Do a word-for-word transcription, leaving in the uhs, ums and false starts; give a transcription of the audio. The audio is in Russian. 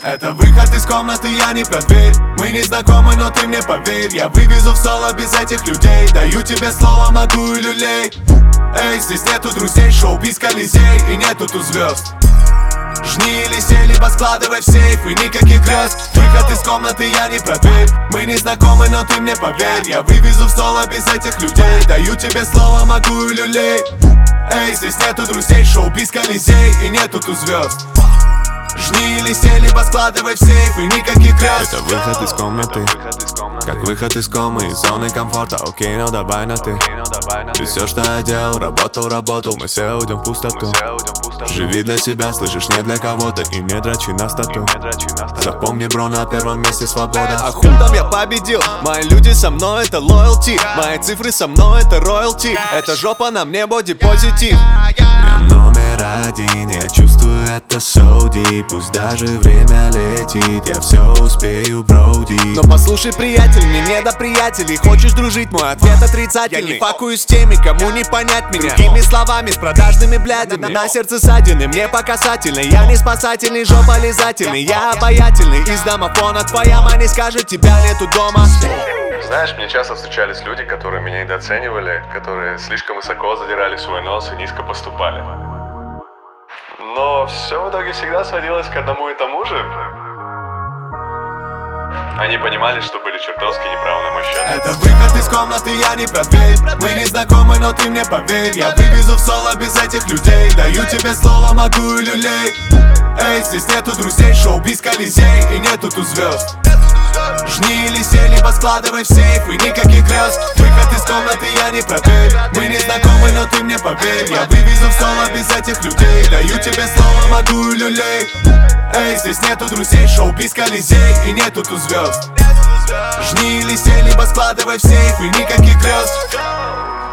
Это выход из комнаты, я не про дверь. Мы не знакомы, но ты мне поверь. Я вывезу в соло без этих людей. Даю тебе слово, могу и люлей. Эй, здесь нету друзей, шоу-биз Колизей. И нету тут звезд. Жни или сей, либо складывай в сейф. И никаких грез. Выход из комнаты, я не про дверь. Мы не знакомы, но ты мне поверь. Я вывезу в соло без этих людей. Даю тебе слово, могу и люлей. Эй, здесь нету друзей, шоу-биз Колизей. И нету тут звезд. Жни или сей, либо складывай в сейф. И никаких грез. Это выход из комнаты, как выход из комы, из зоны комфорта. Окей, ну давай на ты. Ты все, что я делал, работал, работал. Мы все уйдем в пустоту. Живи для себя, слышишь, не для кого-то. И не дрочи на стату. Запомни, бро, на первом месте свобода. А хуй там я победил. Мои люди со мной, это loyalty. Мои цифры со мной, это royalty. Это жопа на мне, боди-позитив. Я номер один, я чувствую это so deep. Пусть даже время летит, я все успею, броуди. Но послушай, приятель, мне не до приятелей. Хочешь дружить, мой ответ отрицательный. Я не факую с теми, кому не понять меня. Другими словами, с продажными блядями. На сердце ссадины, мне по касательной. Я не спасательный, жопа лизательный. Я обаятельный, из домофона твоя мать не скажет, тебя нету дома. Знаешь, мне часто встречались люди, которые меня недооценивали, которые слишком высоко задирали свой нос и низко поступали. Но все в итоге всегда сводилось к одному и тому же. Они понимали, что были чертовски неправы на мой счет. Это выход из комнаты, я не про дверь. Мы не знакомы, но ты мне поверь. Я вывезу в соло без этих людей. Даю тебе слово, могу и люлей. Эй, здесь нету друзей, шоу-биз Колизей. И нету тут звезд. Жни или сей, либо складывай в сейф. И никаких грез. Выход из комнаты, я не про дверь. Мы не знакомы, но ты мне поверь. Я вывезу в соло без этих людей. Даю тебе слово, могу и люлей. Эй, здесь нету друзей, шоу-биз Колизей. И нету тут звезд. Жни или сей, либо складывай в сейф. И никаких грез.